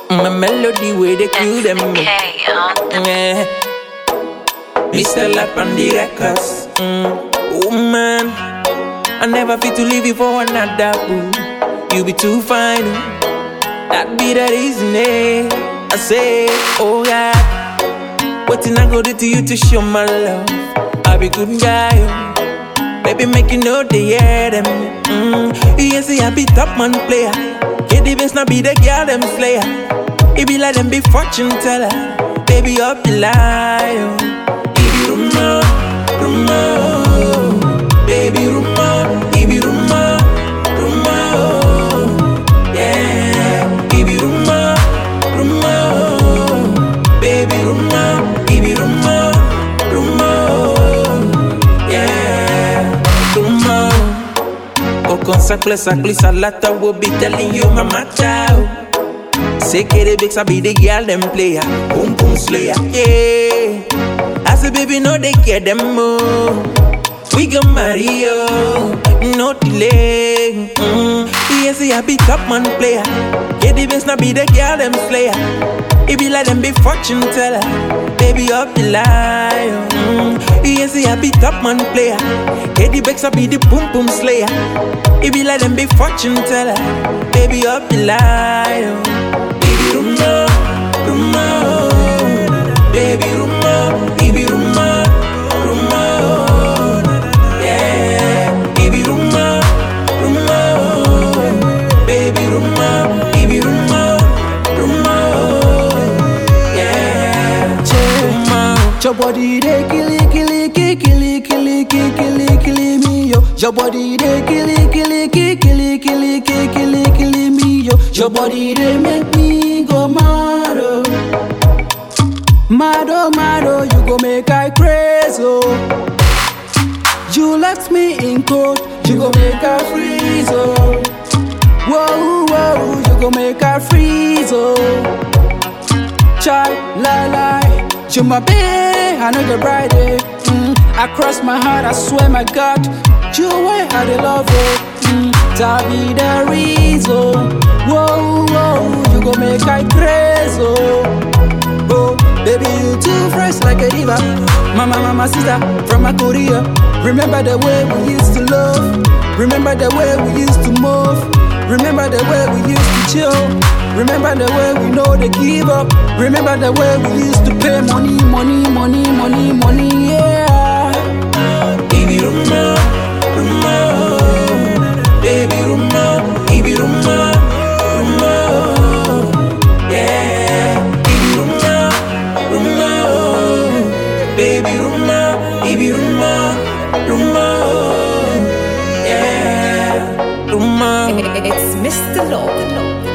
My melody where they kill them. Yeah. Mr. Lap on the records. Oh man, I never fit to leave you for another. Ooh. You be too fine. That be the reason, I say, oh God, what I go do to you to show my love? I be good guy. Baby, make you know they hear them. You say I be top man player. Yeah, the best not be the girl them slayer. It be like them be fortune teller. Baby, up the line. If you rumor, baby rumor, if you rumor, yeah. If you rumor, baby rumor, if you rumor, yeah. Rumor. Con sacle salata will be telling you mama ciao. Say the bigs I be the girl them player. Boom boom slayer, yeah. I say baby no they care them more. We gon' marry you, no delay. Yes, I be top man player. Yeah, the best not be the girl them slayer. It be like them be fortune teller. Baby up the line. Yes, I be top man player. Yeah, the best I be the boom boom slayer. It be like them be fortune teller. Baby up the line. Baby rumor, baby rumor, baby rumor. Your body they kill me yo. Your body they kill me yo. Your body they make me go mad oh. Mad oh, you go make I crazy oh. You left me in cold, you go make I freeze oh. Whoa, you go make I freeze oh. Child, lie. You my babe, I know you're right there. I cross my heart, I swear my God. You way how they love you. That be the reason. Whoa, you gon' make I crazy. Oh, baby, you too fresh like a diva. Mama, sister from my Korea. Remember the way we used to love. Remember the way we used to move. Remember the way we used to chill. Remember the way we know they give up. Remember the way we used to pay money, yeah. Baby rumor, baby rumor, baby rumor, yeah. Baby rumor, baby rumor, baby rumor, yeah. Rumor. It's Mr. Love.